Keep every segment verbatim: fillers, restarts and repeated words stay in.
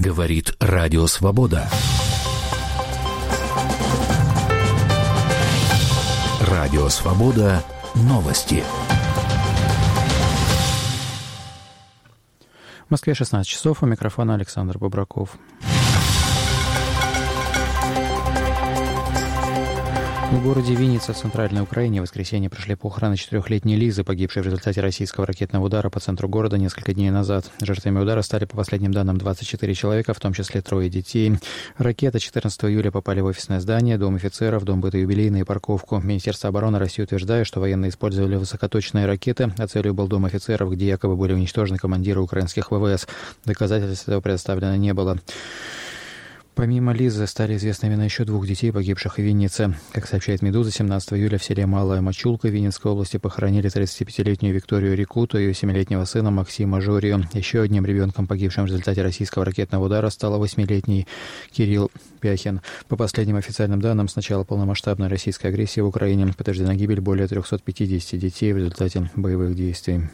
Говорит Радио Свобода. Радио Свобода. Новости. В Москве шестнадцать часов. У микрофона Александр Бобраков. В городе Винница в Центральной Украине в воскресенье прошли похороны четырехлетней Лизы, погибшей в результате российского ракетного удара по центру города несколько дней назад. Жертвами удара стали, по последним данным, двадцать четыре человека, в том числе трое детей. Ракеты четырнадцатого июля попали в офисное здание, дом офицеров, дом быта юбилейный и парковку. Министерство обороны России утверждает, что военные использовали высокоточные ракеты, а целью был дом офицеров, где якобы были уничтожены командиры украинских ВВС. Доказательств этого предоставлено не было. Помимо Лизы стали известны имена еще двух детей, погибших в Виннице. Как сообщает «Медуза», семнадцатого июля в селе Малая Мочулка Винницкой области похоронили тридцатипятилетнюю Викторию Рикуту и ее семилетнего сына Максима Журию. Еще одним ребенком, погибшим в результате российского ракетного удара, стал восьмилетний Кирилл Пяхин. По последним официальным данным, с начала полномасштабной российской агрессии в Украине подтверждена гибель более трехсот пятидесяти детей в результате боевых действий.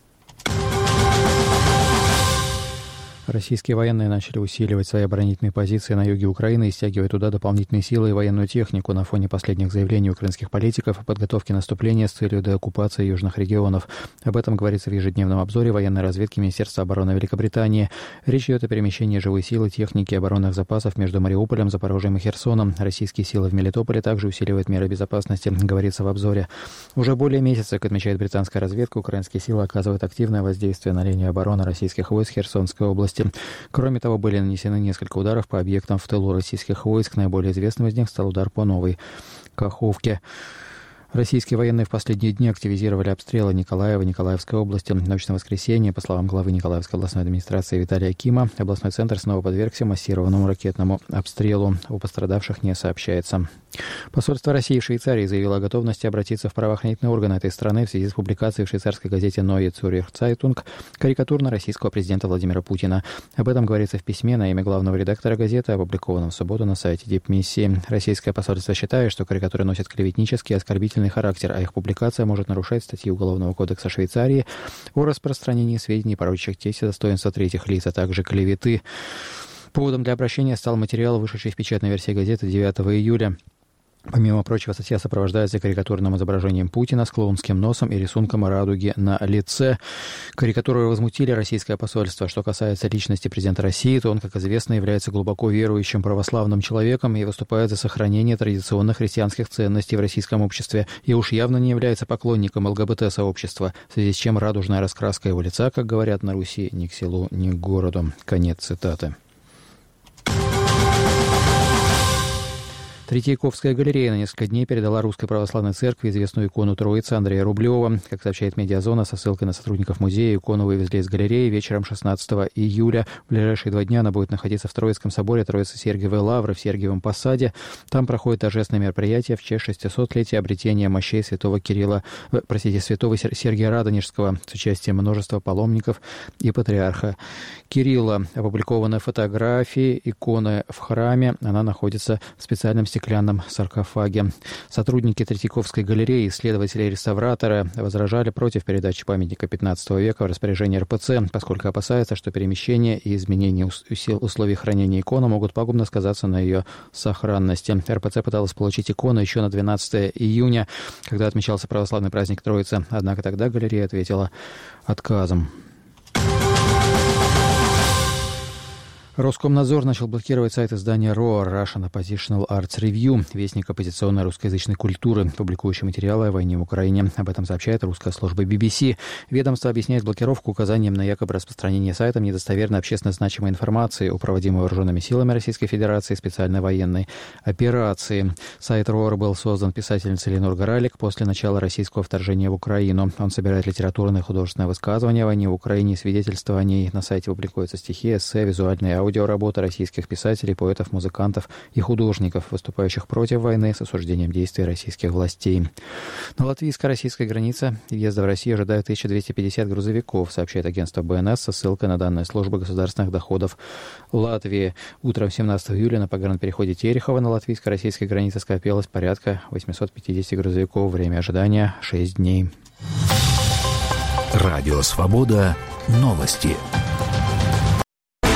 Российские военные начали усиливать свои оборонительные позиции на юге Украины и стягивать туда дополнительные силы и военную технику на фоне последних заявлений украинских политиков о подготовке наступления с целью деоккупации южных регионов. Об этом говорится в ежедневном обзоре военной разведки Министерства обороны Великобритании. Речь идет о перемещении живой силы, техники и оборонных запасов между Мариуполем, Запорожьем и Херсоном. Российские силы в Мелитополе также усиливают меры безопасности, говорится в обзоре. Уже более месяца, как отмечает британская разведка, украинские силы оказывают активное воздействие на линию обороны российских войск Херсонской области. Кроме того, были нанесены несколько ударов по объектам в тылу российских войск. Наиболее известным из них стал удар по Новой Каховке. Российские военные в последние дни активизировали обстрелы Николаева, Николаевской области. В ночь на воскресенье, по словам главы Николаевской областной администрации Виталия Кима, областной центр снова подвергся массированному ракетному обстрелу. О пострадавших не сообщается. Посольство России в Швейцарии заявило о готовности обратиться в правоохранительные органы этой страны в связи с публикацией в швейцарской газете Neue Zürcher Zeitung карикатур на российского президента Владимира Путина. Об этом говорится в письме на имя главного редактора газеты, опубликованном в субботу на сайте Дипмиссии. Российское посольство считает, что карикатуры носят клеветнический и оскорбительный характер, а их публикация может нарушать статьи Уголовного кодекса Швейцарии о распространении сведений, порочащих честь и достоинство третьих лиц, а также клеветы. Поводом для обращения стал материал, вышедший в печатной версии газеты девятого июля. Помимо прочего, статья сопровождается карикатурным изображением Путина с клоунским носом и рисунком радуги на лице. Карикатуры возмутили российское посольство. Что касается личности президента России, то он, как известно, является глубоко верующим православным человеком и выступает за сохранение традиционных христианских ценностей в российском обществе и уж явно не является поклонником ЛГБТ-сообщества, в связи с чем радужная раскраска его лица, как говорят на Руси, ни к селу, ни к городу. Конец цитаты. Третьяковская галерея на несколько дней передала Русской Православной Церкви известную икону Троицы Андрея Рублева. Как сообщает «Медиазона», со ссылкой на сотрудников музея, икону вывезли из галереи вечером шестнадцатого июля. В ближайшие два дня она будет находиться в Троицком соборе Троицы Сергиевой Лавры в Сергиевом Посаде. Там проходит торжественное мероприятие в честь шестисотлетия обретения мощей святого Кирилла, простите, святого Сергия Радонежского с участием множества паломников и патриарха Кирилла. Опубликованы фотографии иконы в храме. Она находится в специальном стеклянном стеклянном саркофаге. Сотрудники Третьяковской галереи, исследователи и реставраторы возражали против передачи памятника пятнадцатого века в распоряжение эр пэ цэ, поскольку опасаются, что перемещение и изменение условий хранения иконы могут пагубно сказаться на ее сохранности. эр пэ цэ пыталась получить икону еще на двенадцатого июня, когда отмечался православный праздник Троицы, однако тогда галерея ответила отказом. Роскомнадзор начал блокировать сайт издания РОА Russian Oppositional Arts Review, вестник оппозиционной русскоязычной культуры, публикующий материалы о войне в Украине. Об этом сообщает русская служба би би си. Ведомство объясняет блокировку указанием на якобы распространение сайтом недостоверно общественно значимой информации о проводимой вооруженными силами Российской Федерации специальной военной операции. Сайт РОА был создан писательницей Ленор Горалик после начала российского вторжения в Украину. Он собирает литературные и художественные высказывания о войне в Украине и свидетельства о ней. На сайте публикуются стихи, эссе, визуальные аудио, аудиоработы российских писателей, поэтов, музыкантов и художников, выступающих против войны с осуждением действий российских властей. На латвийско-российской границе въезда в Россию ожидают тысяча двести пятьдесят грузовиков, сообщает агентство бэ эн эс со ссылкой на данные службы государственных доходов Латвии. Утром семнадцатого июля на погранпереходе Терехова на латвийско-российской границе скопилось порядка восемьсот пятьдесят грузовиков. Время ожидания шесть дней. Радио Свобода. Новости.